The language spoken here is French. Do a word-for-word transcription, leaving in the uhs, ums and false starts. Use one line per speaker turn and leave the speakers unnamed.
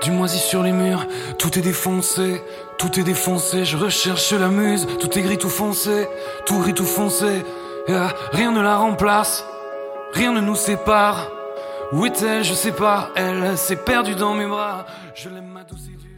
du moisi sur les murs. Tout est défoncé, tout est défoncé. Je recherche la muse, tout est gris, tout foncé, tout gris, tout foncé. Yeah. Rien ne la remplace, rien ne nous sépare. Où est-elle, je sais pas, elle s'est perdue dans mes bras. Je l'aime ma douce.